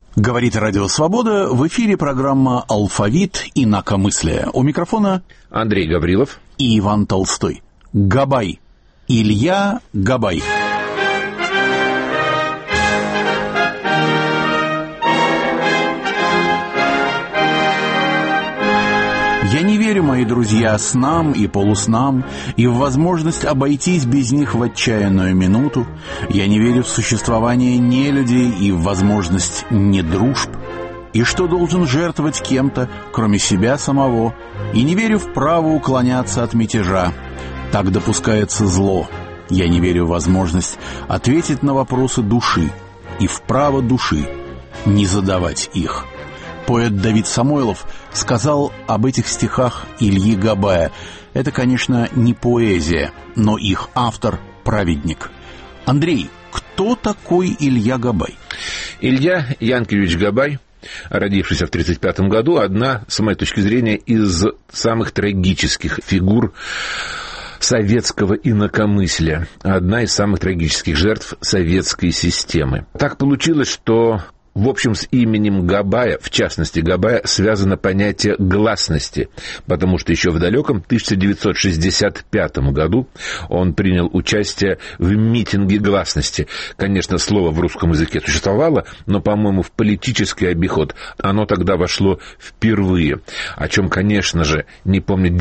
Говорит Радио Свобода, в эфире программа «Алфавит. Инакомыслие». У микрофона Андрей Гаврилов и Иван Толстой. Габай. Илья Габай. Я не верю, мои друзья, снам и полуснам, и в возможность обойтись без них в отчаянную минуту. Я не верю в существование нелюдей и в возможность недружб, и что должен жертвовать кем-то, кроме себя самого, и не верю в право уклоняться от мятежа. Так допускается зло. Я не верю в возможность ответить на вопросы души и в право души не задавать их. Поэт Давид Самойлов сказал об этих стихах Ильи Габая. Это, конечно, не поэзия, но их автор – праведник. Андрей, кто такой Илья Габай? Илья Янкович Габай, родившийся в 1935 году, одна, с моей точки зрения, из самых трагических фигур советского инакомыслия, одна из самых трагических жертв советской системы. Так получилось, что в общем, с именем Габая, в частности Габая, связано понятие гласности, потому что еще в далеком 1965 году он принял участие в митинге гласности. Конечно, слово в русском языке существовало, но, по-моему, в политический обиход оно тогда вошло впервые, о чем, конечно же, не помнят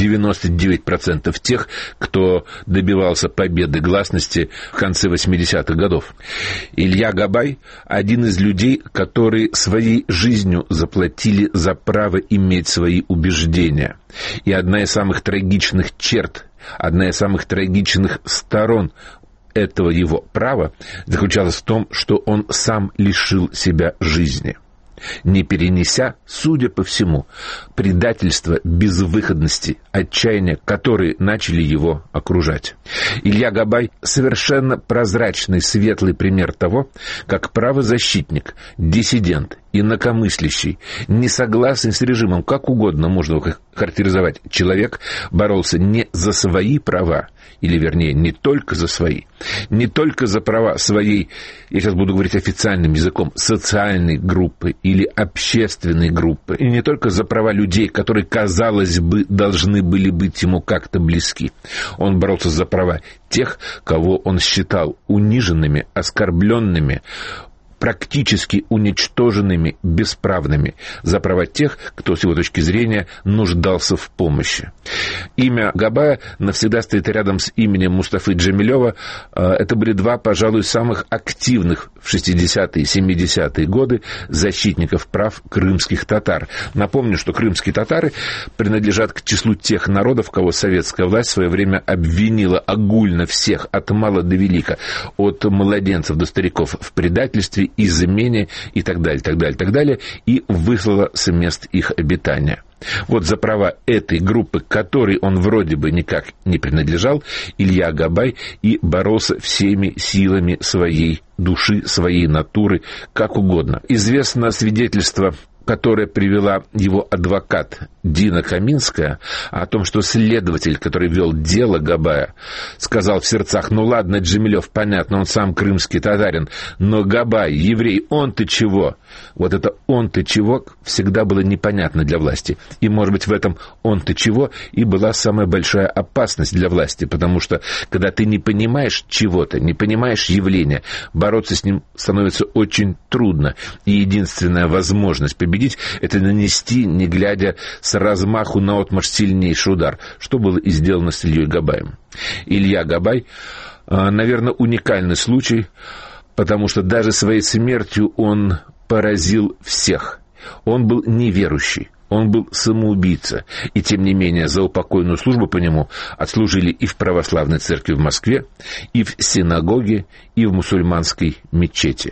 99% тех, кто добивался победы гласности в конце 80-х годов. Илья Габай – один из людей, которые своей жизнью заплатили за право иметь свои убеждения. И одна из самых трагичных черт, одна из самых трагичных сторон этого его права заключалась в том, что он сам лишил себя жизни, не перенеся, судя по всему, предательства, безвыходности, отчаяния, которые начали его окружать. Илья Габай – совершенно прозрачный, светлый пример того, как правозащитник, диссидент, инакомыслящий, несогласный с режимом, как угодно можно его характеризовать, человек боролся не за свои права, или, вернее, не только за свои, не только за права своей, я сейчас буду говорить официальным языком, социальной группы или общественной группы, и не только за права людей, которые, казалось бы, должны были быть ему как-то близки. Он боролся за права тех, кого он считал униженными, оскорбленными, практически уничтоженными, бесправными, за права тех, кто, с его точки зрения, нуждался в помощи. Имя Габая навсегда стоит рядом с именем Мустафы Джемилева. Это были два, пожалуй, самых активных в 60-е и 70-е годы защитников прав крымских татар. Напомню, что крымские татары принадлежат к числу тех народов, кого советская власть в свое время обвинила огульно всех, от мала до велика, от младенцев до стариков, в предательстве, измене и так далее, и выслала с мест их обитания. Вот за права этой группы, которой он вроде бы никак не принадлежал, Илья Габай и боролся всеми силами своей души, своей натуры, как угодно. Известно свидетельство, которое привела его адвокат Дина Каминская, о том, что следователь, который вел дело Габая, сказал в сердцах: ну ладно, Джемилев, понятно, он сам крымский татарин, но Габай, еврей, он-то чего? Вот это он-то чего всегда было непонятно для власти. И, может быть, в этом он-то чего и была самая большая опасность для власти, потому что, когда ты не понимаешь чего-то, не понимаешь явления, бороться с ним становится очень трудно. И единственная возможность победить — это нанести, не глядя, с размаху наотмашь сильнейший удар, что было и сделано с Ильей Габаем. Илья Габай, наверное, уникальный случай, потому что даже своей смертью он поразил всех. Он был неверующий, он был самоубийца, и тем не менее заупокойную службу по нему отслужили и в православной церкви в Москве, и в синагоге, и в мусульманской мечети.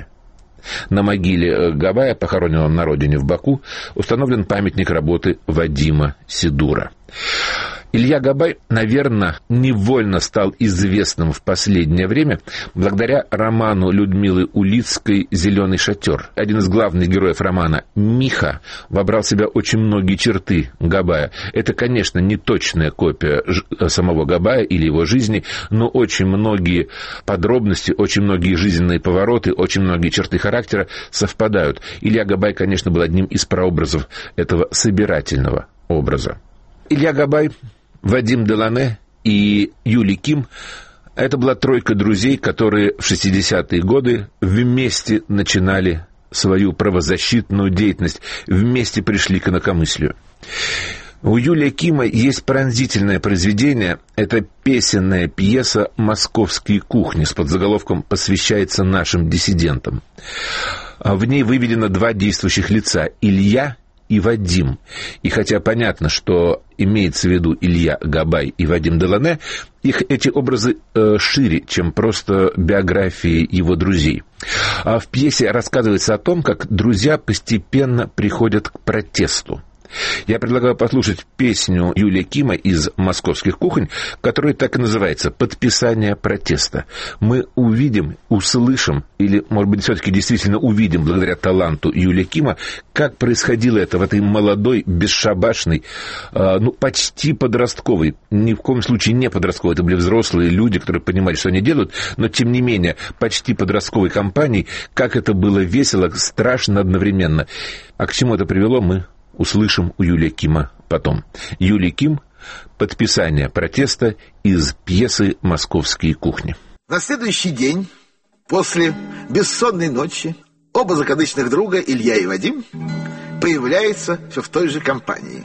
На могиле Габая, похороненном на родине в Баку, установлен памятник работы Вадима Сидура. Илья Габай, наверное, невольно стал известным в последнее время благодаря роману Людмилы Улицкой «Зеленый шатер». Один из главных героев романа, Миха, вобрал в себя очень многие черты Габая. Это, конечно, не точная копия самого Габая или его жизни, но очень многие подробности, очень многие жизненные повороты, очень многие черты характера совпадают. Илья Габай, конечно, был одним из прообразов этого собирательного образа. Илья Габай, Вадим Делане и Юлий Ким — это была тройка друзей, которые в 60-е годы вместе начинали свою правозащитную деятельность, вместе пришли к инакомыслию. У Юлия Кима есть пронзительное произведение. Это песенная пьеса «Московские кухни» с подзаголовком «Посвящается нашим диссидентам». В ней выведено два действующих лица — Илья и Вадим. И хотя понятно, что имеется в виду Илья Габай и Вадим Делане, эти образы шире, чем просто биографии его друзей. А в пьесе рассказывается о том, как друзья постепенно приходят к протесту. Я предлагаю послушать песню Юлия Кима из «Московских кухонь», которая так и называется «Подписание протеста». Мы увидим, услышим, или, может быть, все-таки действительно увидим, благодаря таланту Юлия Кима, как происходило это в этой молодой, бесшабашной, почти подростковой, ни в коем случае не подростковой, это были взрослые люди, которые понимали, что они делают, но, тем не менее, почти подростковой компании, как это было весело, страшно одновременно. А к чему это привело, мы услышим у Юлия Кима потом. Юлий Ким, «Подписание протеста» из пьесы «Московские кухни». На следующий день, после бессонной ночи, оба закадычных друга, Илья и Вадим, появляются все в той же компании.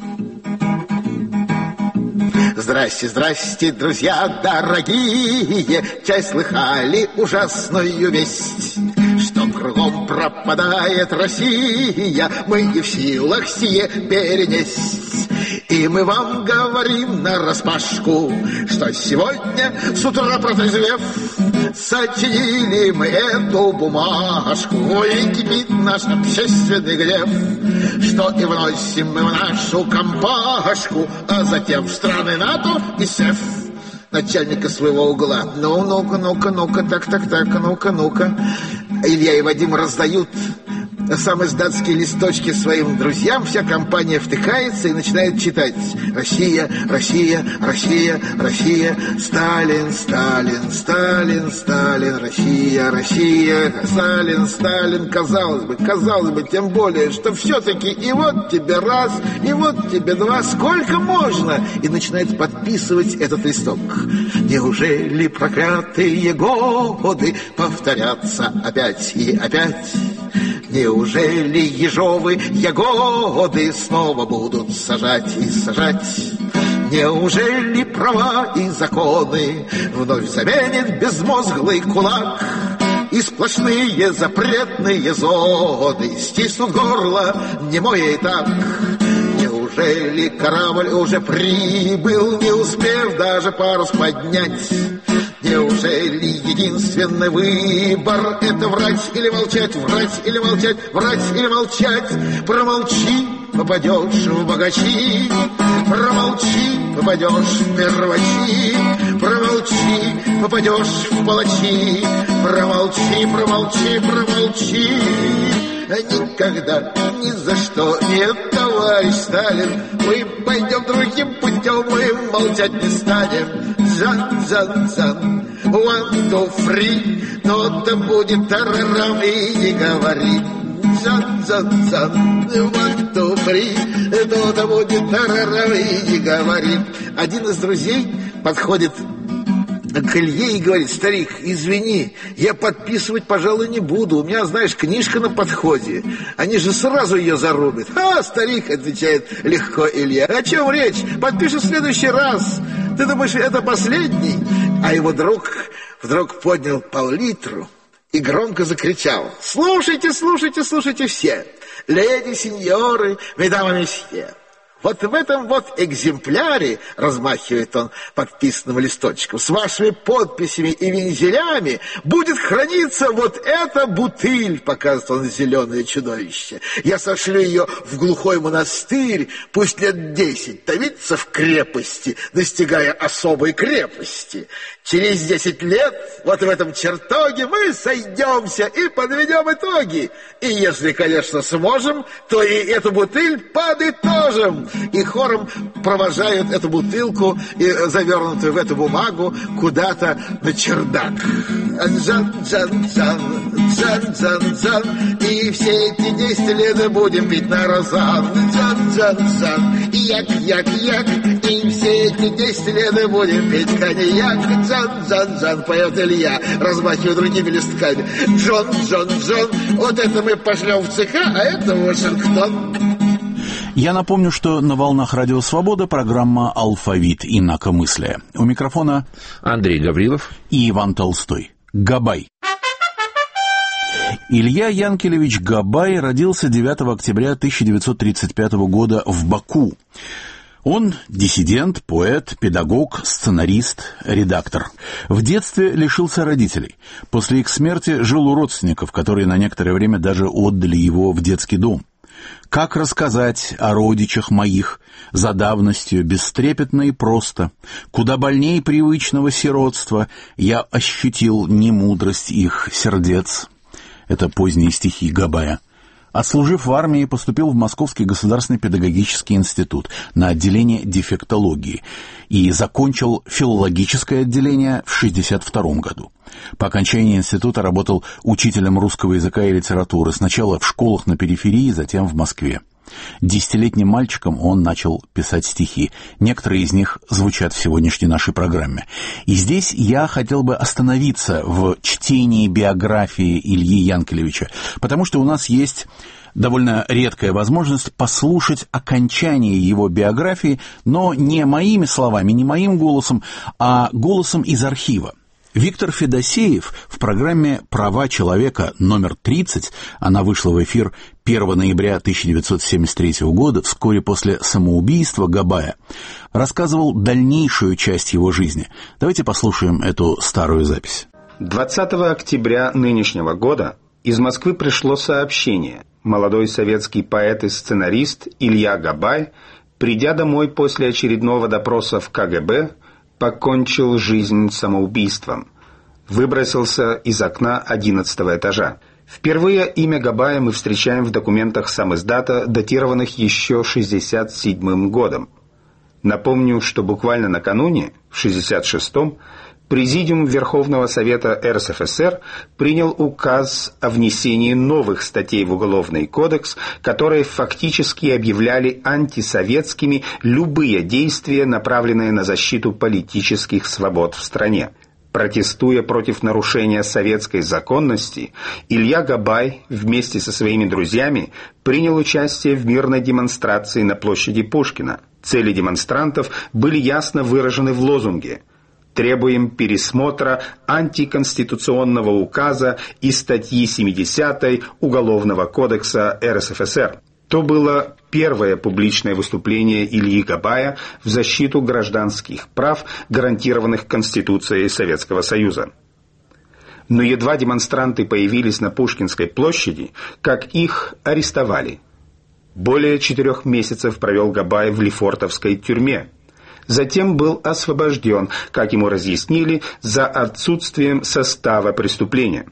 Здрасте, здрасте, друзья дорогие, часть слыхали ужасную весть, что кругом пропадает Россия, мы не в силах сие перенесть. И мы вам говорим нараспашку, что сегодня с утра протрезвев, сочинили мы эту бумажку, и кипит наш общественный гнев, что и вносим мы в нашу компашку, а затем в страны НАТО и СЭФ. Начальника своего угла: ну-ка, так, ну-ка. Илья и Вадим раздают сам издатские листочки своим друзьям, вся компания втыкается и начинает читать: Россия, Россия, Россия, Россия, Сталин, Сталин, Сталин, Сталин, Россия, Россия, Сталин, Сталин. Казалось бы, тем более, что все-таки и вот тебе раз, и вот тебе два, сколько можно? И начинает подписывать этот листок. Неужели проклятые годы повторятся опять и опять? Неужели ежовые ягоды снова будут сажать и сажать? Неужели права и законы вновь заменит безмозглый кулак? И сплошные запретные зоны стиснут горло немое и так. Неужели корабль уже прибыл, не успев даже парус поднять? Неужели единственный выбор — это врать или молчать, врать или молчать, врать или молчать? Промолчи, попадешь в богачи, промолчи, попадешь в первачи, промолчи, попадешь в палачи, промолчи. Никогда, ни за что нет, товарищ Сталин. Мы пойдем другим путем, мы молчать не станем. Зан, 1, 2, 3, но да будет тарарам и не говори. Зан, 1, 2, 3, но да будет тарарам и не говори. Один из друзей подходит к Илье и говорит: старик, извини, я подписывать, пожалуй, не буду. У меня, знаешь, книжка на подходе. Они же сразу ее зарубят. Старик, отвечает легко Илья. О чем речь? Подпишешь в следующий раз. Ты думаешь, это последний? А его друг вдруг поднял пол-литру и громко закричал: слушайте все. Леди, сеньоры, месье. Вот в этом вот экземпляре, размахивает он подписанным листочком, с вашими подписями и вензелями будет храниться вот эта бутыль, показывает он зеленое чудовище. Я сошлю ее в глухой монастырь, пусть лет 10 томится в крепости, достигая особой крепости. Через 10 лет вот в этом чертоге мы сойдемся и подведем итоги. И если, конечно, сможем, то и эту бутыль подытожим. И хором провожают эту бутылку, завернутую в эту бумагу, куда-то на чердак. Джан-джан-джан, джан-джан-джан, и все эти 10 лет будем пить на розан. Джан-джан-джан, як-як-як, и все эти 10 лет будем пить коньяк. Джан-джан-джан, поет Илья, размахивая другими листками. Джон-джон-джон, вот это мы пошлем в ЦК, а это в Вашингтон. Я напомню, что на волнах Радио Свобода программа «Алфавит инакомыслия». У микрофона Андрей Гаврилов и Иван Толстой. Габай. Илья Янкелевич Габай родился 9 октября 1935 года в Баку. Он диссидент, поэт, педагог, сценарист, редактор. В детстве лишился родителей. После их смерти жил у родственников, которые на некоторое время даже отдали его в детский дом. Как рассказать о родичах моих за давностью бестрепетно и просто? Куда больней привычного сиротства я ощутил немудрость их сердец. Это поздние стихи Габая. Отслужив в армии, поступил в Московский государственный педагогический институт на отделение дефектологии и закончил филологическое отделение в 1962 году. По окончании института работал учителем русского языка и литературы, сначала в школах на периферии, затем в Москве. 10-летним мальчиком он начал писать стихи. Некоторые из них звучат в сегодняшней нашей программе. И здесь я хотел бы остановиться в чтении биографии Ильи Янкелевича, потому что у нас есть довольно редкая возможность послушать окончание его биографии, но не моими словами, не моим голосом, а голосом из архива. Виктор Федосеев в программе «Права человека» номер 30, она вышла в эфир 1 ноября 1973 года, вскоре после самоубийства Габая, рассказывал дальнейшую часть его жизни. Давайте послушаем эту старую запись. 20 октября нынешнего года из Москвы пришло сообщение. Молодой советский поэт и сценарист Илья Габай, придя домой после очередного допроса в КГБ, покончил жизнь самоубийством. Выбросился из окна 11-го этажа. Впервые имя Габая мы встречаем в документах самиздата, датированных еще 1967 годом. Напомню, что буквально накануне, в 1966-м, Президиум Верховного Совета РСФСР принял указ о внесении новых статей в Уголовный кодекс, которые фактически объявляли антисоветскими любые действия, направленные на защиту политических свобод в стране. Протестуя против нарушения советской законности, Илья Габай вместе со своими друзьями принял участие в мирной демонстрации на площади Пушкина. Цели демонстрантов были ясно выражены в лозунге: «Требуем пересмотра антиконституционного указа и статьи 70 Уголовного кодекса РСФСР». То было первое публичное выступление Ильи Габая в защиту гражданских прав, гарантированных Конституцией Советского Союза. Но едва демонстранты появились на Пушкинской площади, как их арестовали. Более 4 месяцев провел Габай в Лефортовской тюрьме. Затем был освобожден, как ему разъяснили, за отсутствием состава преступления.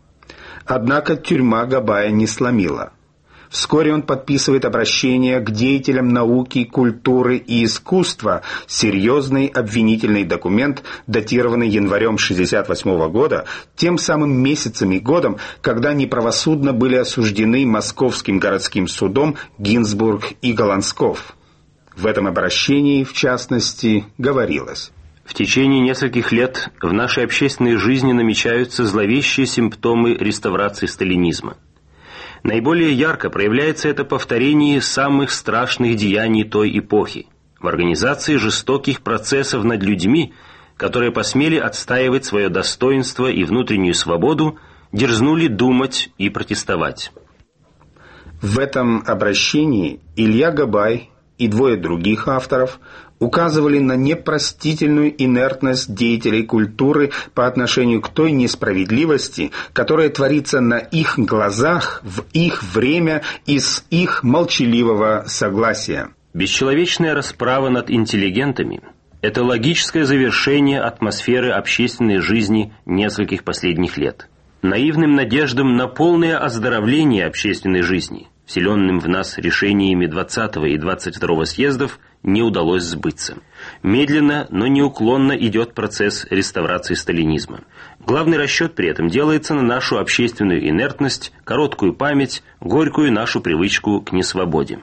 Однако тюрьма Габая не сломила. Вскоре он подписывает обращение к деятелям науки, культуры и искусства, серьезный обвинительный документ, датированный январем 1968 года, тем самым месяцем и годом, когда неправосудно были осуждены Московским городским судом Гинзбург и Голландсков. В этом обращении, в частности, говорилось: в течение нескольких лет в нашей общественной жизни намечаются зловещие симптомы реставрации сталинизма. Наиболее ярко проявляется это повторение самых страшных деяний той эпохи, в организации жестоких процессов над людьми, которые посмели отстаивать свое достоинство и внутреннюю свободу, дерзнули думать и протестовать. В этом обращении Илья Габай и двое других авторов указывали на непростительную инертность деятелей культуры по отношению к той несправедливости, которая творится на их глазах, в их время и с их молчаливого согласия. Бесчеловечная расправа над интеллигентами – это логическое завершение атмосферы общественной жизни нескольких последних лет. Наивным надеждам на полное оздоровление общественной жизни, вселенным в нас решениями 20-го и 22-го съездов, не удалось сбыться. Медленно, но неуклонно идет процесс реставрации сталинизма. Главный расчет при этом делается на нашу общественную инертность, короткую память, горькую нашу привычку к несвободе.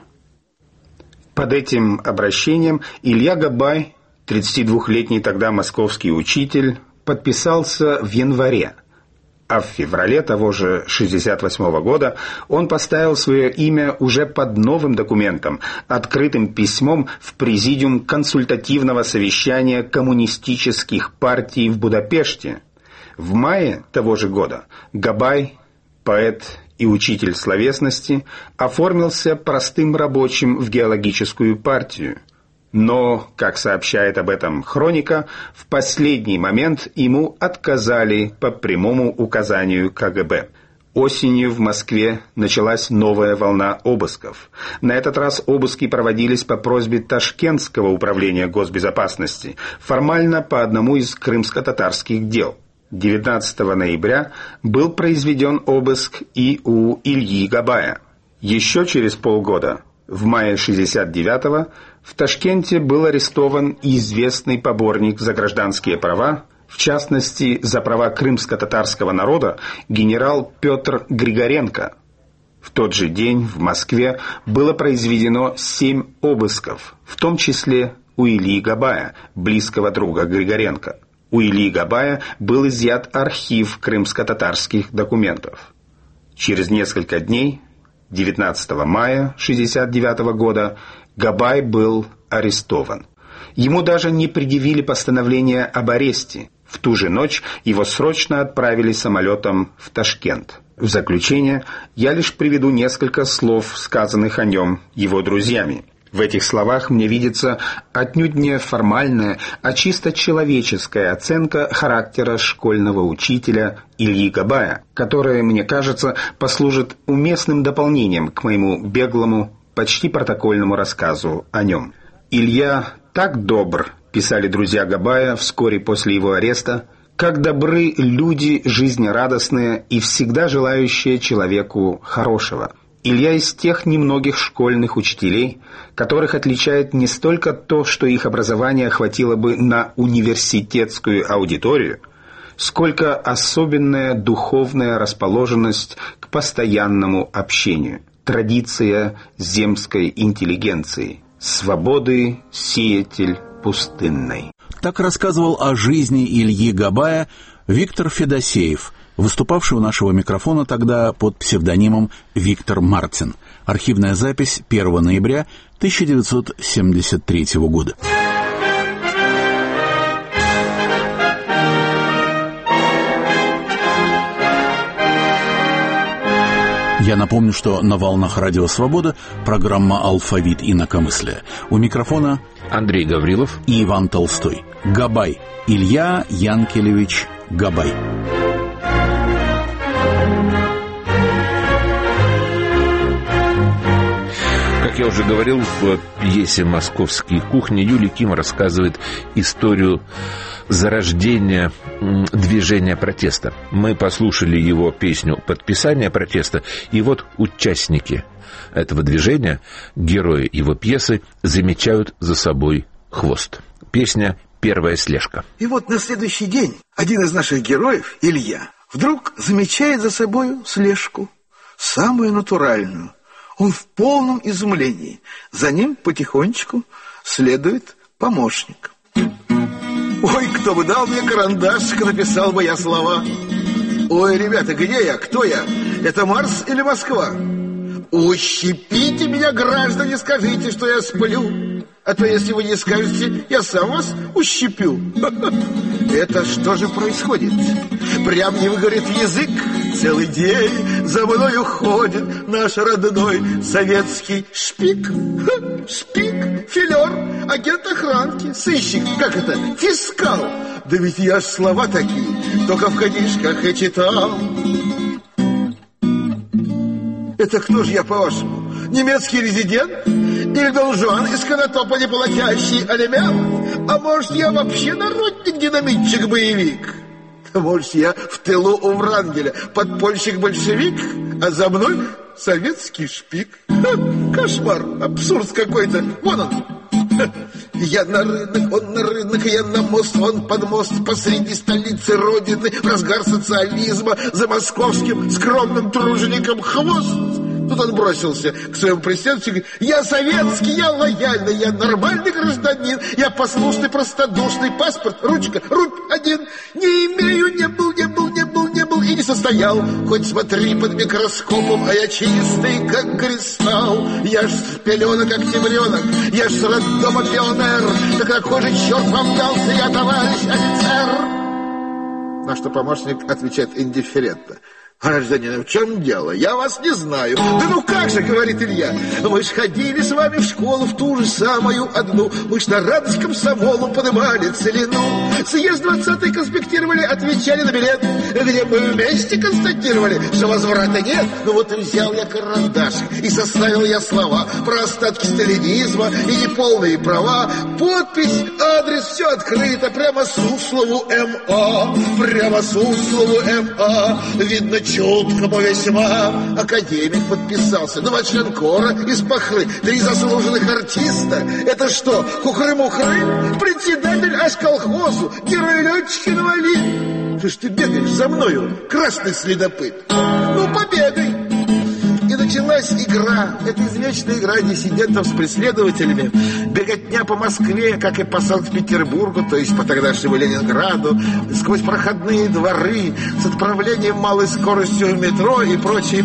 Под этим обращением Илья Габай, 32-летний тогда московский учитель, подписался в январе. А в феврале того же 1968 года он поставил свое имя уже под новым документом, открытым письмом в Президиум консультативного совещания коммунистических партий в Будапеште. В мае того же года Габай, поэт и учитель словесности, оформился простым рабочим в геологическую партию. Но, как сообщает об этом хроника, в последний момент ему отказали по прямому указанию КГБ. Осенью в Москве началась новая волна обысков. На этот раз обыски проводились по просьбе Ташкентского управления госбезопасности, формально по одному из крымско-татарских дел. 19 ноября был произведен обыск и у Ильи Габая. Еще через полгода, в мае 1969-го, в Ташкенте был арестован известный поборник за гражданские права, в частности, за права крымско-татарского народа, генерал Петр Григоренко. В тот же день в Москве было произведено 7 обысков, в том числе у Ильи Габая, близкого друга Григоренко. У Ильи Габая был изъят архив крымско-татарских документов. Через несколько дней, 19 мая 1969 года, Габай был арестован. Ему даже не предъявили постановление об аресте. В ту же ночь его срочно отправили самолетом в Ташкент. В заключение я лишь приведу несколько слов, сказанных о нем его друзьями. В этих словах мне видится отнюдь не формальная, а чисто человеческая оценка характера школьного учителя Ильи Габая, которая, мне кажется, послужит уместным дополнением к моему беглому, почти протокольному рассказу о нем. «Илья так добр», — писали друзья Габая вскоре после его ареста, «как добры люди жизнерадостные и всегда желающие человеку хорошего». Илья из тех немногих школьных учителей, которых отличает не столько то, что их образование хватило бы на университетскую аудиторию, сколько особенная духовная расположенность к постоянному общению, традиция земской интеллигенции, свободы сеятель пустынной. Так рассказывал о жизни Ильи Габая Виктор Федосеев, выступавший у нашего микрофона тогда под псевдонимом Виктор Мартин. Архивная запись 1 ноября 1973 года. Я напомню, что на волнах Радио Свобода программа «Алфавит инакомыслия». У микрофона Андрей Гаврилов и Иван Толстой. Габай. Илья Янкелевич Габай. Как я уже говорил, в пьесе «Московские кухни» Юлий Ким рассказывает историю зарождения движения протеста. Мы послушали его песню «Подписание протеста», и вот участники этого движения, герои его пьесы, замечают за собой хвост. Песня «Первая слежка». И вот на следующий день один из наших героев, Илья, вдруг замечает за собой слежку, самую натуральную. Он в полном изумлении. За ним потихонечку следует помощник. Ой, кто бы дал мне карандашик, написал бы я слова. Ой, ребята, где я? Кто я? Это Марс или Москва? Ущипите меня, граждане, скажите, что я сплю. А то, если вы не скажете, я сам вас ущиплю. Это что же происходит? Прям не выгорит язык. целый день за мною ходит наш родной советский шпик. Шпик, филер, агент охранки, сыщик, как это, фискал. Да ведь я ж слова такие только в книжках и читал. Это кто же я, по-вашему? Немецкий резидент? Или Дон Жуан из Конотопа, не платящий алимент? А может, я вообще народник, динамитчик, боевик? А может, я в тылу у Врангеля подпольщик-большевик, а за мной советский шпик? Кошмар, абсурд какой-то. Вон он. Я на рынок, он на рынок, я на мост, он под мост, посреди столицы Родины, в разгар социализма, за московским скромным тружеником хвост. Тут он бросился к своему преследователю и говорит: я советский, я лояльный, я нормальный гражданин, я послушный, простодушный, паспорт, ручка, рубь один, не имею, не был и не состоял. Хоть смотри под микроскопом, а я чистый, как кристалл. Я ж с пеленок, как темренок, я ж с роддома пионер. Так какой же черт вам дался, я товарищ офицер? На что помощник отвечает индифферентно: гражданин, в чем дело? Я вас не знаю. Да ну как же, говорит Илья, мы ж ходили с вами в школу в ту же самую одну. Мы ж на радость комсомолу поднимали целину. Съезд 20-й конспектировали, отвечали на билет, где мы вместе констатировали, что возврата нет. Ну вот и взял я карандашик и составил я слова про остатки сталинизма и неполные права. Подпись, адрес, все открыто, прямо Суслову МА. Прямо Суслову МА. Видно, чуткому весьма. Академик подписался, два член-кора из Пахры, 3 заслуженных артиста. Это что, хухры-мухры? Председатель аж колхозу, герой-летчик-инвалид. Что ж ты бегаешь за мною, красный следопыт? Ну, побегай. И началась игра, это извечная игра диссидентов с преследователями. Беготня по Москве, как и по Санкт-Петербургу, то есть по тогдашнему Ленинграду, сквозь проходные дворы, с отправлением малой скоростью в метро и прочее.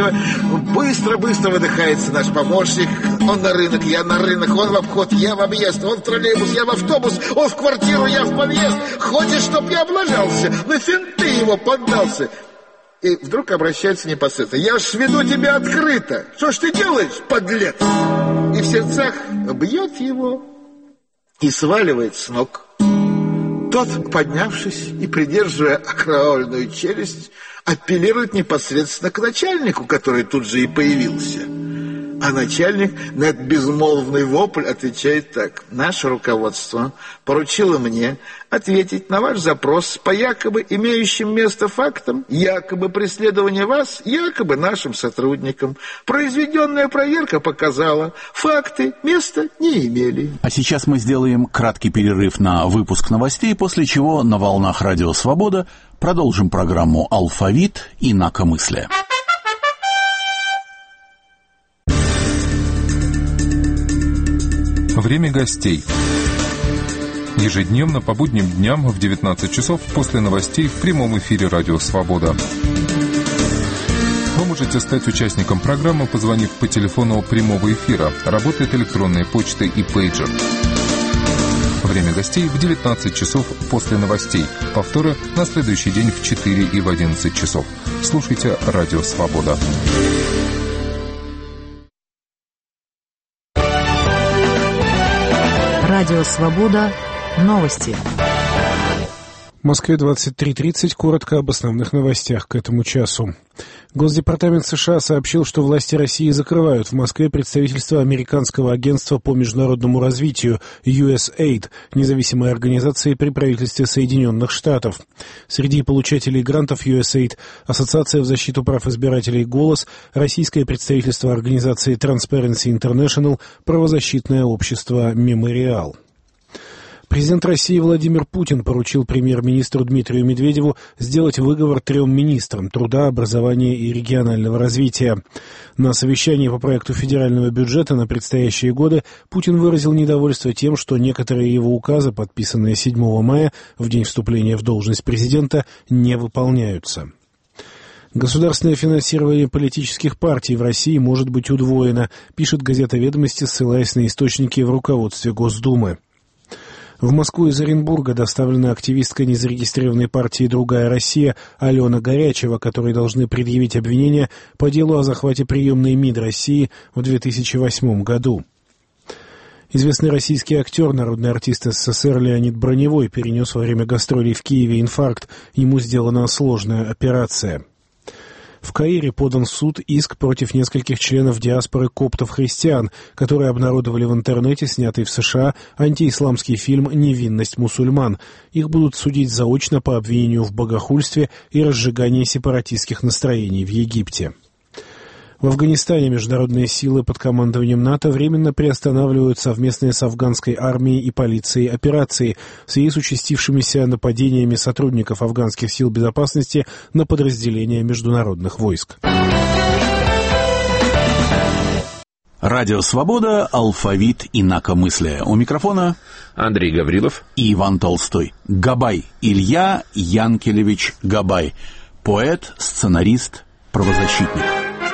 Быстро выдыхается наш помощник. Он на рынок, я на рынок, он в обход, я в объезд, он в троллейбус, я в автобус, он в квартиру, я в подъезд. Хочешь, чтоб я облажался? На финты его поддался. И вдруг обращается непосредственно: я ж веду тебя открыто. Что ж ты делаешь, подлец? И в сердцах бьет его и сваливает с ног. Тот, поднявшись и придерживая окровавленную челюсть, апеллирует непосредственно к начальнику, который тут же и появился. А начальник на этот безмолвный вопль отвечает так: наше руководство поручило мне ответить на ваш запрос по якобы имеющим место фактам, якобы преследования вас, якобы нашим сотрудникам. Произведенная проверка показала, факты места не имели. А сейчас мы сделаем краткий перерыв на выпуск новостей, после чего на волнах Радио Свобода продолжим программу «Алфавит» инакомыслия. Время гостей. Ежедневно по будним дням в 19 часов после новостей в прямом эфире «Радио Свобода». Вы можете стать участником программы, позвонив по телефону прямого эфира. Работает электронная почта и пейджер. Время гостей в 19 часов после новостей. Повторы на следующий день в 4 и в 11 часов. Слушайте «Радио Свобода». Радио Свобода. Новости. В Москве 23:30. Коротко об основных новостях к этому часу. Госдепартамент США сообщил, что власти России закрывают в Москве представительство Американского агентства по международному развитию USAID, независимой организации при правительстве Соединенных Штатов. Среди получателей грантов USAID Ассоциация в защиту прав избирателей «Голос», российское представительство организации Transparency International, правозащитное общество «Мемориал». Президент России Владимир Путин поручил премьер-министру Дмитрию Медведеву сделать выговор 3 министрам труда, образования и регионального развития. На совещании по проекту федерального бюджета на предстоящие годы Путин выразил недовольство тем, что некоторые его указы, подписанные 7 мая, в день вступления в должность президента, не выполняются. Государственное финансирование политических партий в России может быть удвоено, пишет газета «Ведомости», ссылаясь на источники в руководстве Госдумы. В Москву из Оренбурга доставлена активистка незарегистрированной партии «Другая Россия» Алена Горячева, которой должны предъявить обвинения по делу о захвате приемной МИД России в 2008 году. Известный российский актер, народный артист СССР Леонид Броневой перенес во время гастролей в Киеве инфаркт. Ему сделана сложная операция. В Каире подан в суд иск против нескольких членов диаспоры коптов-христиан, которые обнародовали в интернете снятый в США антиисламский фильм «Невинность мусульман». Их будут судить заочно по обвинению в богохульстве и разжигании сепаратистских настроений в Египте. В Афганистане международные силы под командованием НАТО временно приостанавливают совместные с афганской армией и полицией операции в связи с участившимися нападениями сотрудников афганских сил безопасности на подразделения международных войск. Радио «Свобода», алфавит инакомыслия. У микрофона Андрей Гаврилов и Иван Толстой. Габай Илья Янкелевич Габай. Поэт, сценарист, правозащитник.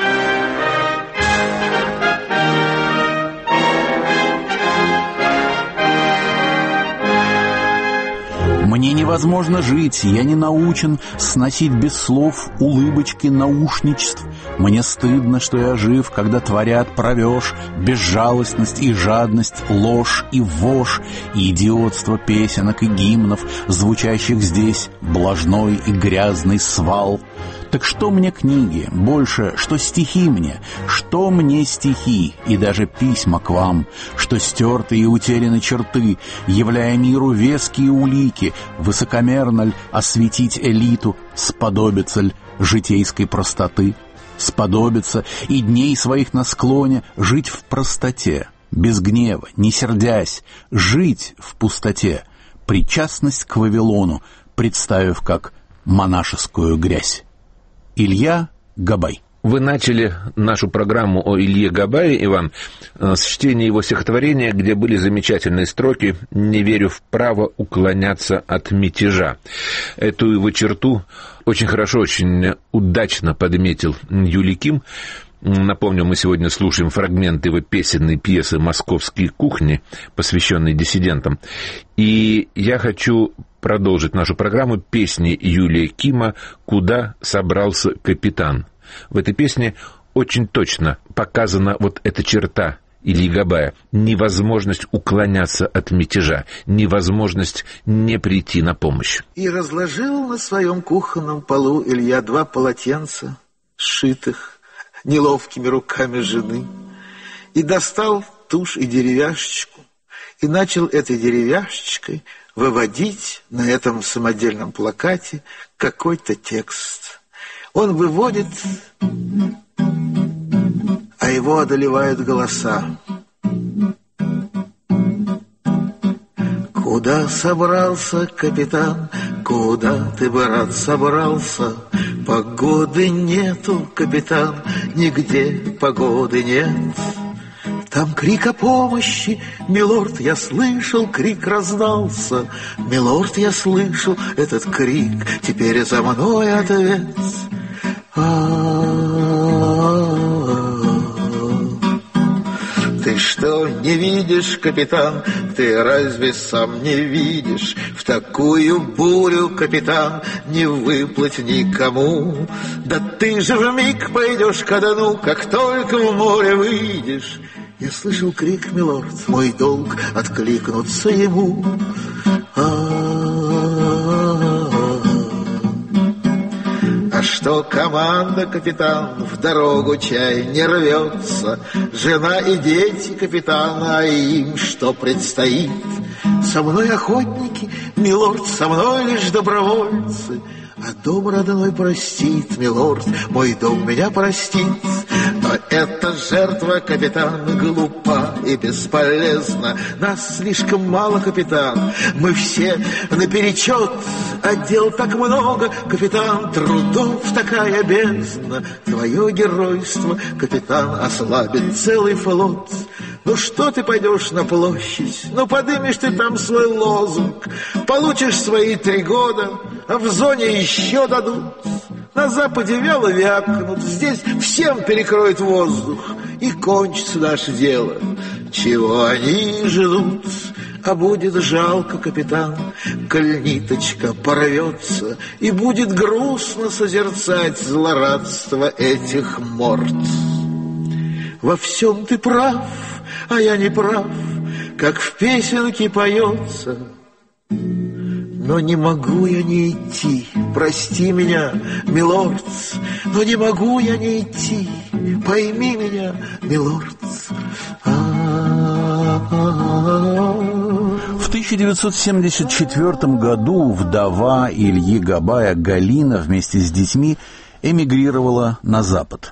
Мне невозможно жить, я не научен сносить без слов улыбочки наушничеств. Мне стыдно, что я жив, когда творят провеж, безжалостность и жадность, ложь и вошь, и идиотство песенок и гимнов, звучащих здесь, блажной и грязный свал. Так что мне книги? Больше, что стихи мне? Что мне стихи и даже письма к вам? Что стерты и утеряны черты, являя миру веские улики? Высокомерно ль осветить элиту? Сподобится ль житейской простоты? Сподобится и дней своих на склоне жить в простоте, без гнева, не сердясь, жить в пустоте, причастность к Вавилону, представив как монашескую грязь. Илья Габай. Вы начали нашу программу о Илье Габае, Иван, с чтения его стихотворения, где были замечательные строки «Не верю в право уклоняться от мятежа». Эту его черту очень хорошо, очень удачно подметил Юлий Ким. Напомню, мы сегодня слушаем фрагмент его песенной пьесы «Московские кухни», посвященной диссидентам. И я хочу продолжить нашу программу песни Юлия Кима «Куда собрался капитан». В этой песне очень точно показана вот эта черта Ильи Габая. Невозможность уклоняться от мятежа, невозможность не прийти на помощь. И разложил на своем кухонном полу Илья 2 полотенца, сшитых неловкими руками жены, и достал тушь и деревяшечку, и начал этой деревяшечкой выводить на этом самодельном плакате какой-то текст. Он выводит, а его одолевают голоса. Куда собрался, капитан? Куда ты, брат, собрался? Погоды нету, капитан, нигде погоды нет. Там крик о помощи, милорд, я слышал, крик раздался. Милорд, я слышал этот крик, теперь за мной ответ. Ты что, не видишь, капитан? Ты разве сам не видишь? В такую бурю, капитан, не выплыть никому. Да ты же вмиг пойдешь ко дну, как только в море выйдешь. Я слышал крик, милорд, мой долг откликнуться ему. А что команда, капитан, в дорогу чай не рвется? Жена и дети капитана, а им что предстоит? Со мной охотники, милорд, со мной лишь добровольцы. А дом родной простит, милорд, мой дом меня простит. Но эта жертва, капитан, глупа и бесполезна. Нас слишком мало, капитан, мы все наперечет. А дел так много, капитан, трудов такая бездна. Твое геройство, капитан, ослабит целый флот. Ну что ты пойдешь на площадь? Ну подымешь ты там свой лозунг, получишь свои 3 года, а в зоне еще дадут. На западе вяло вякнут, здесь всем перекроет воздух, и кончится наше дело. Чего они ждут? А будет жалко, капитан, коль ниточка порвется, и будет грустно созерцать злорадство этих морд. Во всем ты прав, а я не прав, как в песенке поется. Но не могу я не идти, прости меня, милорд, но не могу я не идти, пойми меня, милорд. В 1974 году вдова Ильи Габая Галина вместе с детьми эмигрировала на Запад.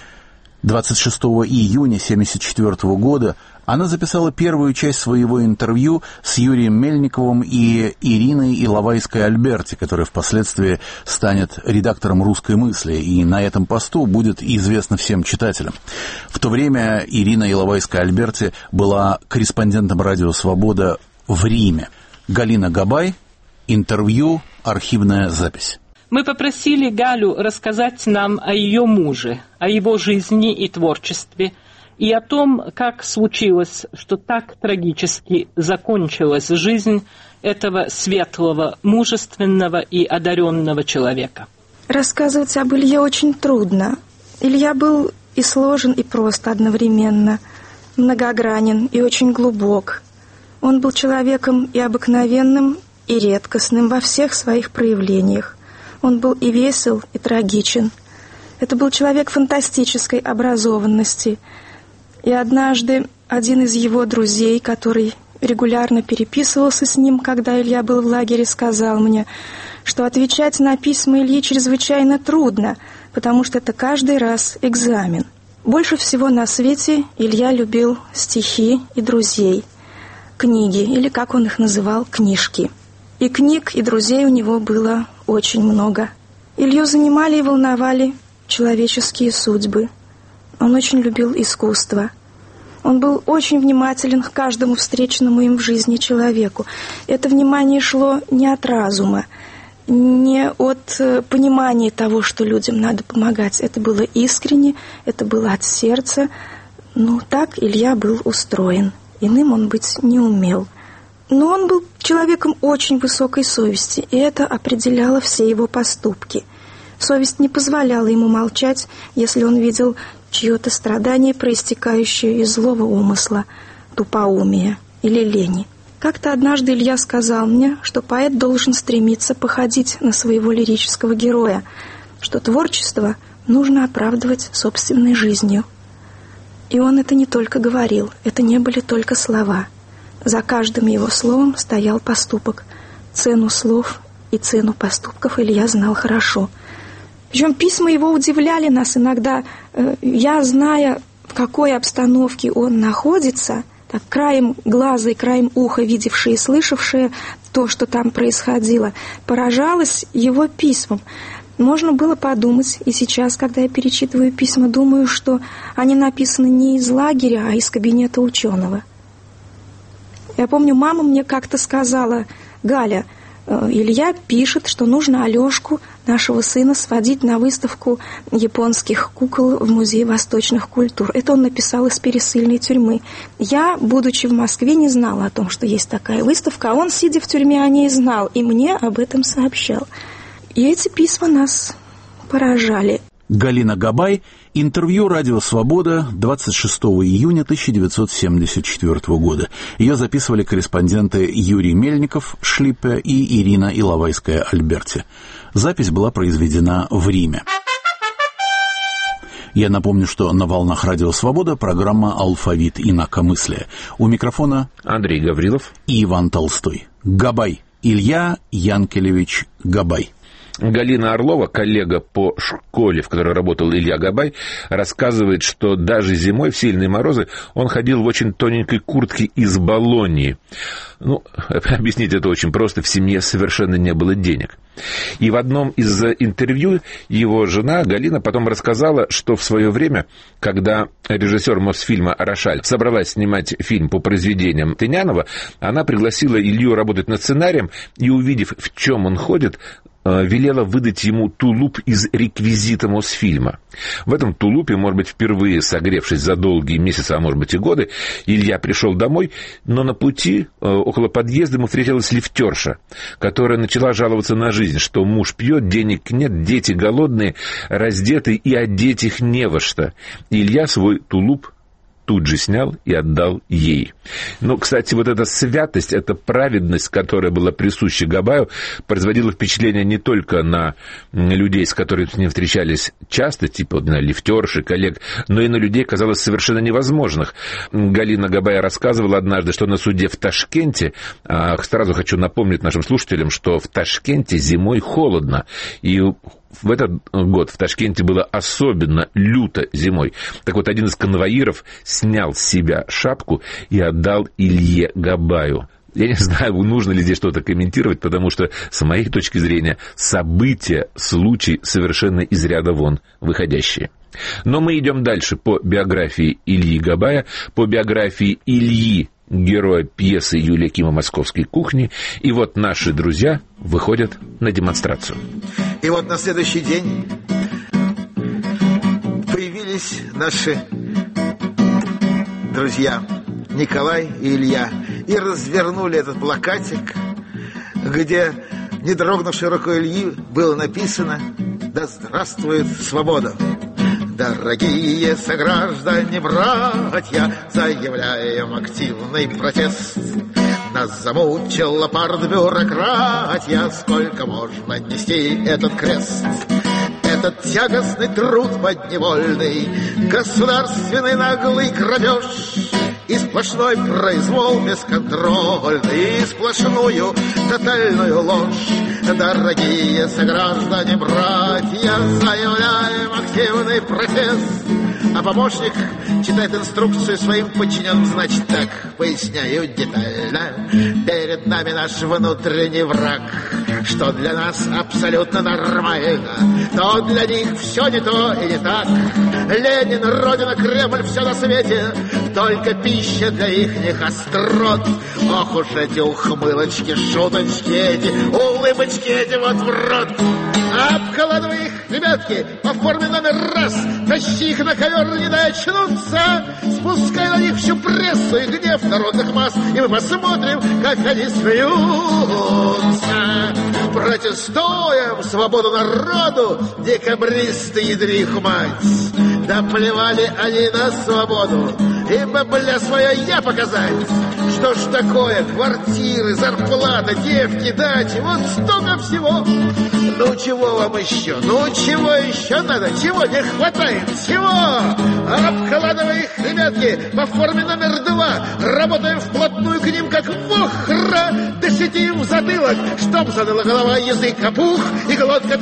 26 июня 1974 года она записала первую часть своего интервью с Юрием Мельниковым и Ириной Иловайской-Альберти, которая впоследствии станет редактором «Русской мысли», и на этом посту будет известно всем читателям. В то время Ирина Иловайская-Альберти была корреспондентом «Радио Свобода» в Риме. Галина Габай, интервью, архивная запись. Мы попросили Галю рассказать нам о ее муже, о его жизни и творчестве, и о том, как случилось, что так трагически закончилась жизнь этого светлого, мужественного и одаренного человека. Рассказывать об Илье очень трудно. Илья был и сложен, и прост одновременно, многогранен и очень глубок. Он был человеком и обыкновенным, и редкостным во всех своих проявлениях. Он был и весел, и трагичен. Это был человек фантастической образованности. И однажды один из его друзей, который регулярно переписывался с ним, когда Илья был в лагере, сказал мне, что отвечать на письма Ильи чрезвычайно трудно, потому что это каждый раз экзамен. Больше всего на свете Илья любил стихи и друзей, книги, или, как он их называл, книжки. И книг, и друзей у него было очень много. Илью занимали и волновали человеческие судьбы. Он очень любил искусство. Он был очень внимателен к каждому встречному им в жизни человеку. Это внимание шло не от разума, не от понимания того, что людям надо помогать. Это было искренне, это было от сердца. Ну, так Илья был устроен. Иным он быть не умел. Но он был человеком очень высокой совести, и это определяло все его поступки. Совесть не позволяла ему молчать, если он видел чье-то страдание, проистекающее из злого умысла, тупоумия или лени. Как-то однажды Илья сказал мне, что поэт должен стремиться походить на своего лирического героя, что творчество нужно оправдывать собственной жизнью. И он это не только говорил, это не были только слова. За каждым его словом стоял поступок. Цену слов и цену поступков Илья знал хорошо. Причем письма его удивляли нас иногда. Я, зная, в какой обстановке он находится, так, краем глаза и краем уха видевшая и слышавшая то, что там происходило, поражалась его письмам. Можно было подумать, и сейчас, когда я перечитываю письма, думаю, что они написаны не из лагеря, а из кабинета ученого. Я помню, мама мне как-то сказала: «Галя, Илья пишет, что нужно Алешку, нашего сына, сводить на выставку японских кукол в Музей восточных культур». Это он написал из пересыльной тюрьмы. Я, будучи в Москве, не знала о том, что есть такая выставка, а он, сидя в тюрьме, о ней знал и мне об этом сообщал. И эти письма нас поражали. Галина Габай. Интервью «Радио Свобода» 26 июня 1974 года. Ее записывали корреспонденты Юрий Мельников, Шлиппе, и Ирина Иловайская-Альберти. Запись была произведена в Риме. Я напомню, что на волнах «Радио Свобода» программа «Алфавит инакомыслия». У микрофона Андрей Гаврилов и Иван Толстой. Габай. Илья Янкелевич Габай. Галина Орлова, коллега по школе, в которой работал Илья Габай, рассказывает, что даже зимой в сильные морозы он ходил в очень тоненькой куртке из Болонии. Объяснить это очень просто, в семье совершенно не было денег. И в одном из интервью его жена Галина потом рассказала, что в свое время, когда режиссер Мосфильма «Рошаль» собралась снимать фильм по произведениям Тынянова, она пригласила Илью работать над сценарием, и, увидев, в чем он ходит, велела выдать ему тулуп из реквизита Мосфильма. В этом тулупе, может быть, впервые согревшись за долгие месяцы, а может быть и годы, Илья пришел домой, но на пути около подъезда ему встретилась лифтерша, которая начала жаловаться на жизнь, что муж пьет, денег нет, дети голодные, раздеты и одеть их не во что. Илья свой тулуп тут же снял и отдал ей. Ну, кстати, вот эта святость, эта праведность, которая была присуща Габаю, производила впечатление не только на людей, с которыми с ним встречались часто, типа на лифтерши, коллег, но и на людей, казалось, совершенно невозможных. Галина Габая рассказывала однажды, что на суде в Ташкенте, сразу хочу напомнить нашим слушателям, что в Ташкенте зимой холодно, и в этот год в Ташкенте было особенно люто зимой. Так вот, один из конвоиров снял с себя шапку и отдал Илье Габаю. Я не знаю, нужно ли здесь что-то комментировать, потому что, с моей точки зрения, события, случай совершенно из ряда вон выходящие. Но мы идем дальше по биографии Ильи Габая, по биографии Ильи, героя пьесы Юлия Кима «Московской кухни». И вот наши друзья выходят на демонстрацию. И вот на следующий день появились наши друзья Николай и Илья и развернули этот плакатик, где, не дрогнувшей рукой Ильи, было написано «Да здравствует свобода». Дорогие сограждане, братья, заявляем активный протест. Нас замучила партбюрократия, сколько можно нести этот крест? Этот тягостный труд подневольный, государственный наглый грабеж и сплошной произвол бесконтрольный, и сплошную тотальную ложь. Дорогие сограждане, братья, заявляем активный протест. А помощник читает инструкцию своим подчиненным, значит так, поясняю детально. Перед нами наш внутренний враг, что для нас абсолютно нормально, то для них все не то и не так. Ленин, Родина, Кремль, все на свете, только пища для ихних острот. Ох уж эти ухмылочки, шуточки эти, улыбочки эти вот в рот. Обкладывай их, ребятки, по форме номер раз. Тащи их на ковер, не дай очнуться. Спускай на них всю прессу и гнев народных масс, и мы посмотрим, как они смеются. Протестуем свободу народу, декабристы, ядри их мать. Да плевали они на свободу, им бы бля свое я показать. Что ж такое, квартиры, зарплата, девки, дачи, вот столько всего. Ну чего вам еще, ну чего еще надо, чего не хватает, чего? Обкладывай их, ребятки, по форме номер 2. Работаем вплотную к ним, как вохра. Дышите им в затылок, чтоб задала голова, язык опух и глотка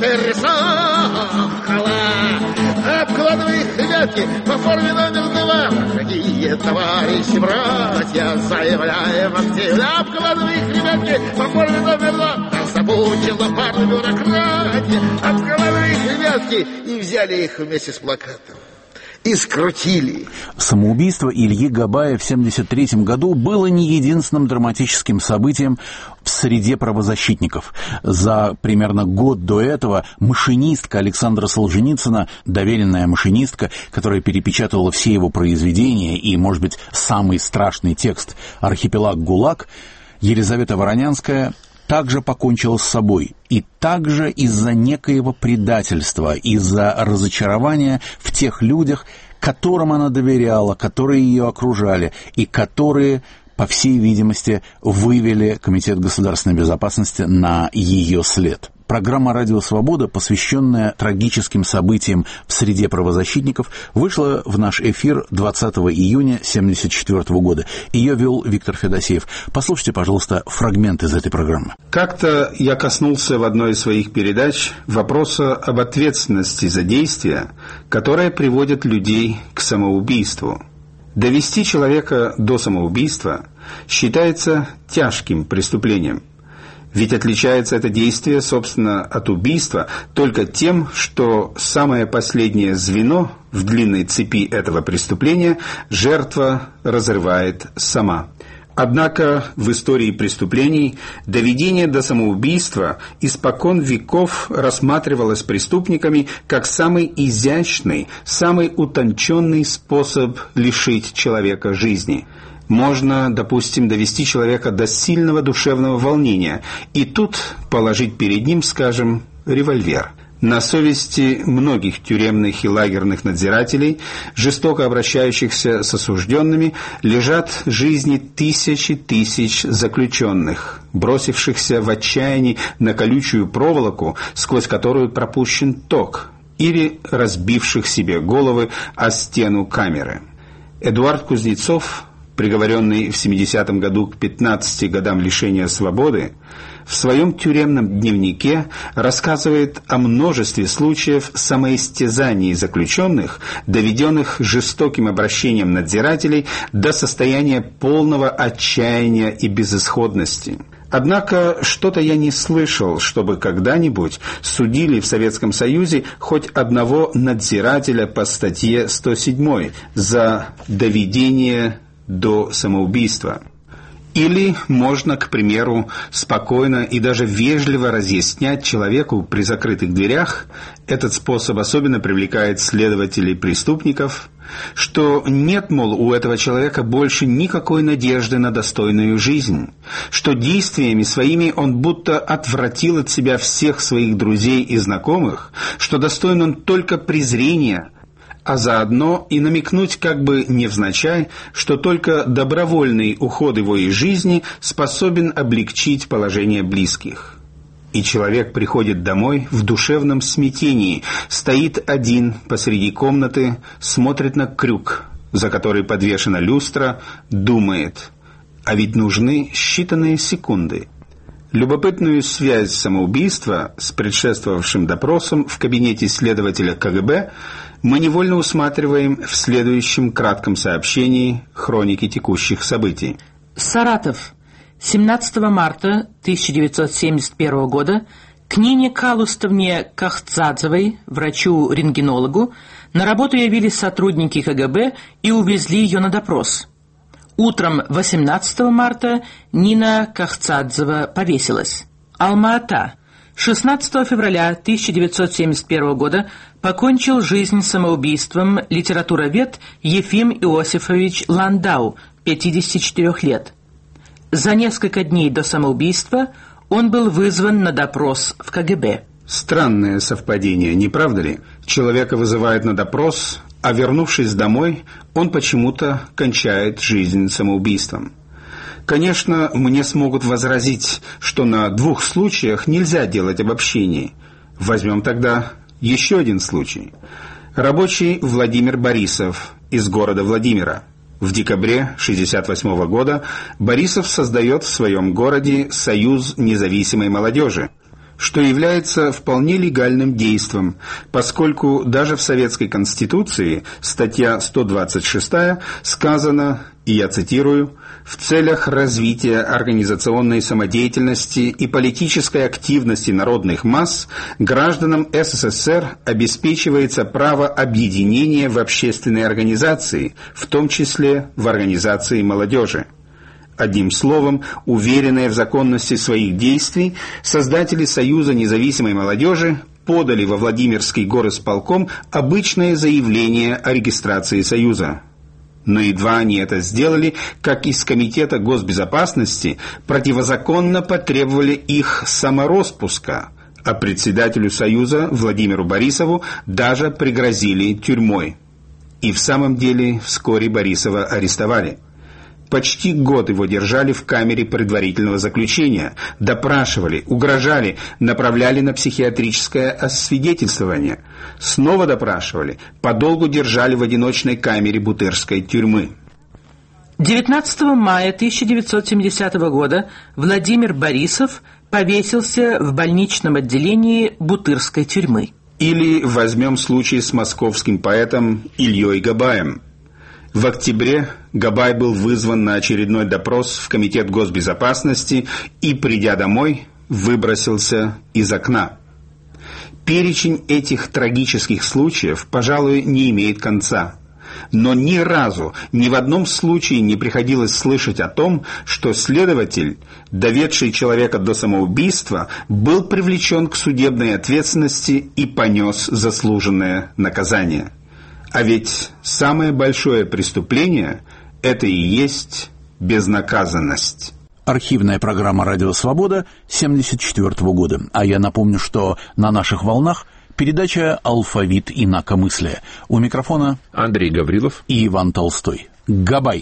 пересохла. Обкладывай их, ребятки, по форме номер 2. Дорогие товарищи, братья, заявляем активно. Обкладывай их, ребятки, по форме номер 2. Нас замучила партбюрократия. Обкладывай их, ребятки, и взяли их вместе с плакатом. И скрутили. Самоубийство Ильи Габая в 1973 году было не единственным драматическим событием в среде правозащитников. За примерно год до этого машинистка Александра Солженицына, доверенная машинистка, которая перепечатывала все его произведения и, может быть, самый страшный текст «Архипелаг ГУЛАГ», Елизавета Воронянская также покончила с собой. И также из-за некоего предательства, из-за разочарования в тех людях, которым она доверяла, которые ее окружали и которые, по всей видимости, вывели Комитет государственной безопасности на ее след. Программа «Радио Свобода», посвященная трагическим событиям в среде правозащитников, вышла в наш эфир 20 июня 1974 года. Ее вел Виктор Федосеев. Послушайте, пожалуйста, фрагмент из этой программы. Как-то я коснулся в одной из своих передач вопроса об ответственности за действия, которые приводят людей к самоубийству. Довести человека до самоубийства считается тяжким преступлением. Ведь отличается это действие, собственно, от убийства только тем, что самое последнее звено в длинной цепи этого преступления жертва разрывает сама. Однако в истории преступлений доведение до самоубийства испокон веков рассматривалось преступниками как самый изящный, самый утонченный способ лишить человека жизни. Можно, допустим, довести человека до сильного душевного волнения и тут положить перед ним, скажем, револьвер. На совести многих тюремных и лагерных надзирателей, жестоко обращающихся с осужденными, лежат жизни тысяч заключенных, бросившихся в отчаянии на колючую проволоку, сквозь которую пропущен ток, или разбивших себе головы о стену камеры. Эдуард Кузнецов, приговоренный в 70-м году к 15 годам лишения свободы, в своем тюремном дневнике рассказывает о множестве случаев самоистязаний заключенных, доведенных жестоким обращением надзирателей до состояния полного отчаяния и безысходности. Однако что-то я не слышал, чтобы когда-нибудь судили в Советском Союзе хоть одного надзирателя по статье 107 за доведение до самоубийства. Или можно, к примеру, спокойно и даже вежливо разъяснять человеку при закрытых дверях, этот способ особенно привлекает следователей преступников, что нет, мол, у этого человека больше никакой надежды на достойную жизнь, что действиями своими он будто отвратил от себя всех своих друзей и знакомых, что достоин он только презрения, а заодно и намекнуть как бы невзначай, что только добровольный уход его из жизни способен облегчить положение близких. И человек приходит домой в душевном смятении, стоит один посреди комнаты, смотрит на крюк, за который подвешена люстра, думает, а ведь нужны считанные секунды. Любопытную связь самоубийства с предшествовавшим допросом в кабинете следователя КГБ мы невольно усматриваем в следующем кратком сообщении хроники текущих событий. Саратов. 17 марта 1971 года к Нине Калустовне Кахцадзевой, врачу-рентгенологу, на работу явились сотрудники КГБ и увезли ее на допрос. Утром 18 марта Нина Кахцадзева повесилась. Алма-Ата. 16 февраля 1971 года покончил жизнь самоубийством литературовед Ефим Иосифович Ландау, 54 лет. За несколько дней до самоубийства он был вызван на допрос в КГБ. Странное совпадение, не правда ли? Человека вызывают на допрос, а вернувшись домой, он почему-то кончает жизнь самоубийством. Конечно, мне смогут возразить, что на двух случаях нельзя делать обобщений. Возьмем тогда еще один случай. Рабочий Владимир Борисов из города Владимира. В декабре 1968 года Борисов создает в своем городе Союз независимой молодежи, что является вполне легальным действом, поскольку даже в Советской Конституции, статья 126, сказано, и я цитирую, «В целях развития организационной самодеятельности и политической активности народных масс гражданам СССР обеспечивается право объединения в общественные организации, в том числе в организации молодежи». Одним словом, уверенные в законности своих действий, создатели Союза независимой молодежи подали во Владимирский горисполком обычное заявление о регистрации Союза. Но едва они это сделали, как из Комитета госбезопасности противозаконно потребовали их самороспуска, а председателю Союза Владимиру Борисову даже пригрозили тюрьмой. И в самом деле вскоре Борисова арестовали. Почти год его держали в камере предварительного заключения, допрашивали, угрожали, направляли на психиатрическое освидетельствование, снова допрашивали, подолгу держали в одиночной камере Бутырской тюрьмы. 19 мая 1970 года Владимир Борисов повесился в больничном отделении Бутырской тюрьмы. Или возьмем случай с московским поэтом Ильей Габаем. В октябре Габай был вызван на очередной допрос в Комитет госбезопасности и, придя домой, выбросился из окна. Перечень этих трагических случаев, пожалуй, не имеет конца. но ни разу, ни в одном случае не приходилось слышать о том, что следователь, доведший человека до самоубийства, был привлечен к судебной ответственности и понес заслуженное наказание. А ведь самое большое преступление – это и есть безнаказанность. Архивная программа «Радио Свобода» 1974 года. А я напомню, что на наших волнах передача «Алфавит инакомыслия». У микрофона Андрей Гаврилов и Иван Толстой. Габай.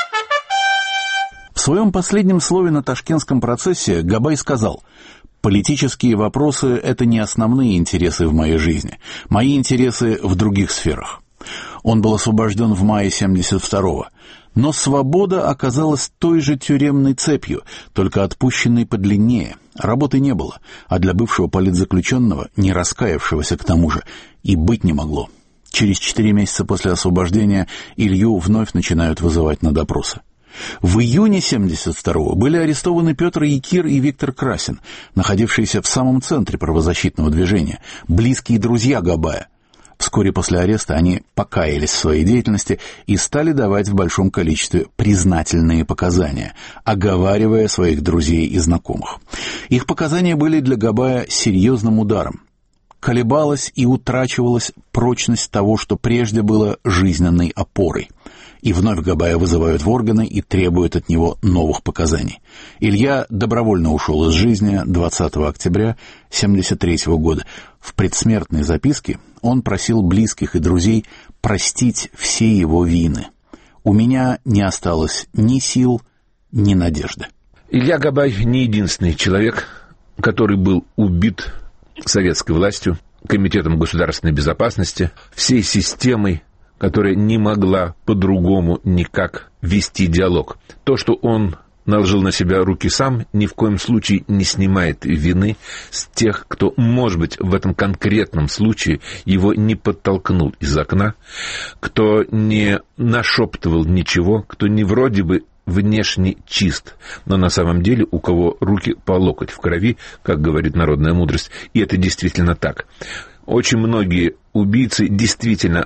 В своем последнем слове на ташкентском процессе Габай сказал: «Политические вопросы – это не основные интересы в моей жизни. Мои интересы в других сферах». Он был освобожден в мае 1972-го. Но свобода оказалась той же тюремной цепью, только отпущенной подлиннее. Работы не было, а для бывшего политзаключенного, не раскаявшегося к тому же, и быть не могло. Через 4 месяца после освобождения Илью вновь начинают вызывать на допросы. В июне 1972-го были арестованы Петр Якир и Виктор Красин, находившиеся в самом центре правозащитного движения, близкие друзья Габая. Вскоре после ареста они покаялись в своей деятельности и стали давать в большом количестве признательные показания, оговаривая своих друзей и знакомых. Их показания были для Габая серьезным ударом. Колебалась и утрачивалась прочность того, что прежде было жизненной опорой. И вновь Габая вызывают в органы и требуют от него новых показаний. Илья добровольно ушел из жизни 20 октября 1973 года. В предсмертной записке он просил близких и друзей простить все его вины. «У меня не осталось ни сил, ни надежды». Илья Габай не единственный человек, который был убит советской властью, Комитетом государственной безопасности, всей системой, которая не могла по-другому никак вести диалог. То, что он наложил на себя руки сам, ни в коем случае не снимает вины с тех, кто, может быть, в этом конкретном случае его не подтолкнул из окна, кто не нашептывал ничего, кто не вроде бы внешне чист, но на самом деле у кого руки по локоть в крови, как говорит народная мудрость, и это действительно так. Очень многие убийцы действительно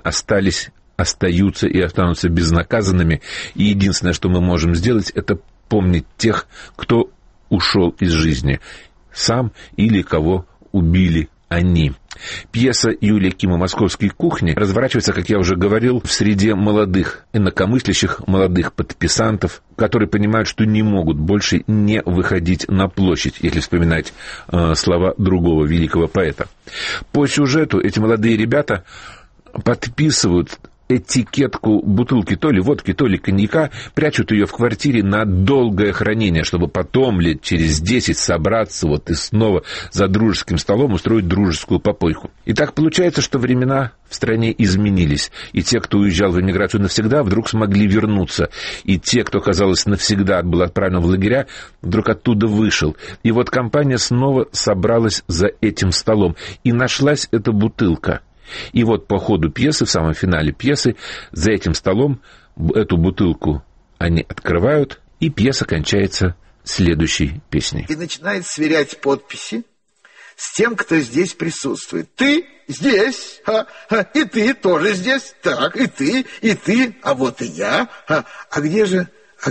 остаются и останутся безнаказанными, и единственное, что мы можем сделать, это помнить тех, кто ушел из жизни сам или кого убили они. Пьеса Юлия Кима «Московские кухни» разворачивается, как я уже говорил, в среде молодых инакомыслящих, молодых подписантов, которые понимают, что не могут больше не выходить на площадь, если вспоминать слова другого великого поэта. По сюжету эти молодые ребята подписывают этикетку бутылки то ли водки, то ли коньяка, прячут ее в квартире на долгое хранение, чтобы потом лет через 10 собраться вот и снова за дружеским столом устроить дружескую попойку. И так получается, что времена в стране изменились, и те, кто уезжал в эмиграцию навсегда, вдруг смогли вернуться, и те, кто, казалось, навсегда был отправлен в лагеря, вдруг оттуда вышел. И вот компания снова собралась за этим столом, и нашлась эта бутылка. И вот по ходу пьесы, в самом финале пьесы, за этим столом эту бутылку они открывают, и пьеса кончается следующей песней. И начинает сверять подписи с тем, кто здесь присутствует. Ты здесь, и ты тоже здесь, так, и ты, а вот и я. А где же,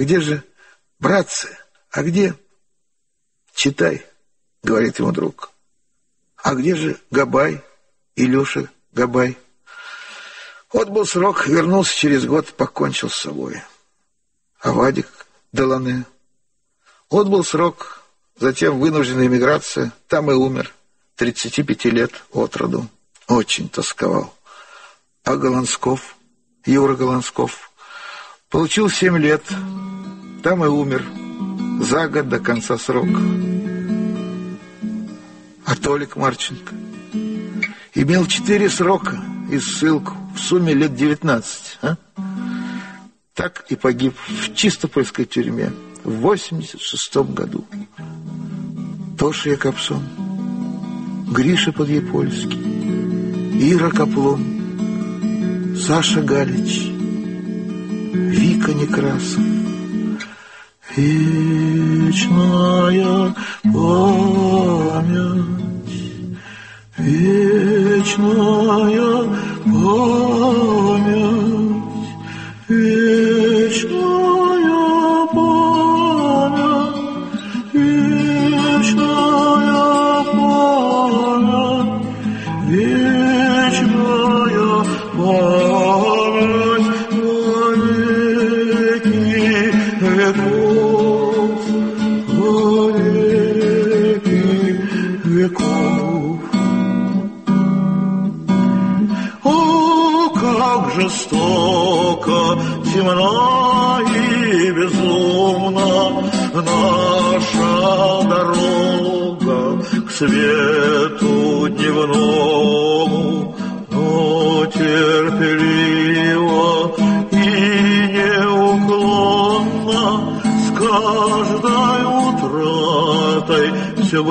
братцы, а где? Читай, говорит ему друг. А где же Габай, Илюша Габай? Отбыл срок, вернулся через год, покончил с собой. А Вадик Делане? Отбыл срок, затем вынужденная эмиграция, там и умер, 35 лет от роду. Очень тосковал. А Голансков, Юра Голансков, получил 7 лет, там и умер, за год до конца срока. А Толик Марченко имел 4 срока и ссылку, в сумме лет 19. Так и погиб в Чистопольской тюрьме в 86-м году. Тоша Якобсон, Гриша Подъепольский, Ира Каплун, Саша Галич, Вика Некрасов. Вечная память, вечная память темна и безумна наша дорога к свету дневному, но терпеливо и неуклонно с каждой утратой все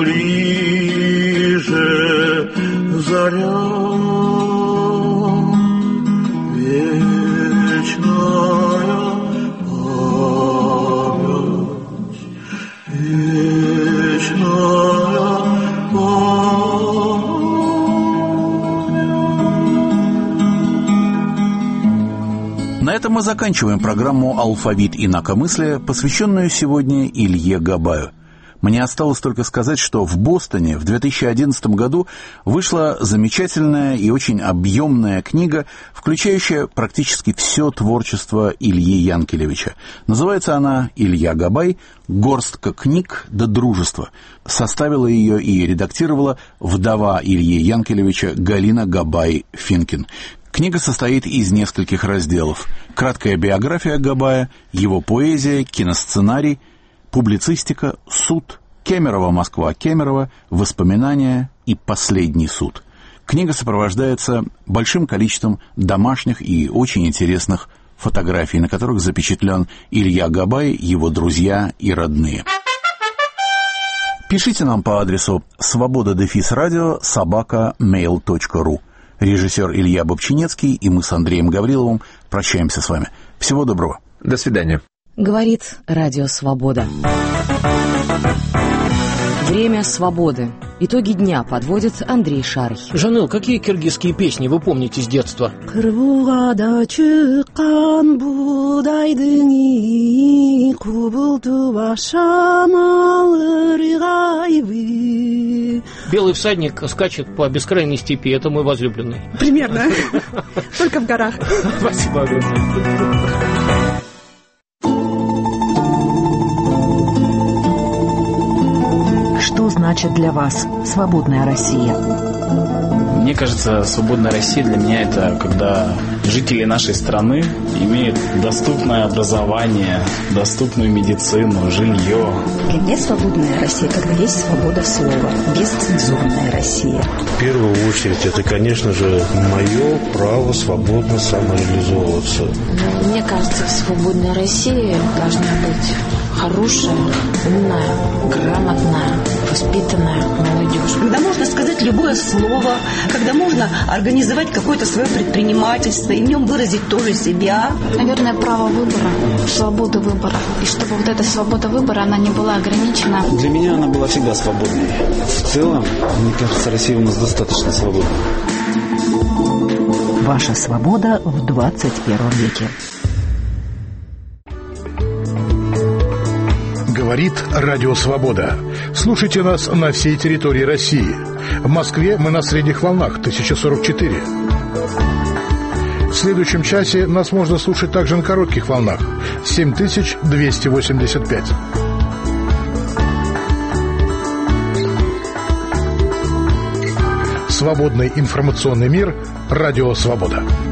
ближе заря. Вечная память, вечная память. На этом мы заканчиваем программу «Алфавит инакомыслия», посвященную сегодня Илье Габаю. Мне осталось только сказать, что в Бостоне в 2011 году вышла замечательная и очень объемная книга, включающая практически все творчество Ильи Янкелевича. Называется она «Илья Габай. Горстка книг до дружества». Составила ее и редактировала вдова Ильи Янкелевича Галина Габай-Финкин. Книга состоит из нескольких разделов. Краткая биография Габая, его поэзия, киносценарий, публицистика, суд, Кемерово, Москва, Кемерово, воспоминания и последний суд. Книга сопровождается большим количеством домашних и очень интересных фотографий, на которых запечатлен Илья Габай, его друзья и родные. Пишите нам по адресу svoboda-radio@mail.ru. Режиссер Илья Бобчинецкий и мы с Андреем Гавриловым прощаемся с вами. Всего доброго. До свидания. Говорит Радио Свобода. Время свободы. Итоги дня подводит Андрей Шарый. Жанел, какие киргизские песни вы помните с детства? Белый всадник скачет по бескрайней степи. Это мой возлюбленный. Примерно. Только в горах. Спасибо огромное. Что значит для вас свободная Россия? Мне кажется, свободная Россия для меня это когда жители нашей страны имеют доступное образование, доступную медицину, жилье. Для меня свободная Россия, когда есть свобода слова, бесцензурная Россия. В первую очередь это, конечно же, мое право свободно самореализовываться. Мне кажется, свободная Россия должна быть хорошая, умная, грамотная, воспитанная молодежь. Когда можно сказать любое слово, когда можно организовать какое-то свое предпринимательство и в нем выразить тоже себя. Наверное, право выбора, свобода выбора. И чтобы вот эта свобода выбора, она не была ограничена. Для меня она была всегда свободной. В целом, мне кажется, Россия у нас достаточно свободна. Ваша свобода в 21 веке. Говорит Радио Свобода. Слушайте нас на всей территории России. В Москве мы на средних волнах 1044. В следующем часе нас можно слушать также на коротких волнах 7285. Свободный информационный мир. Радио Свобода.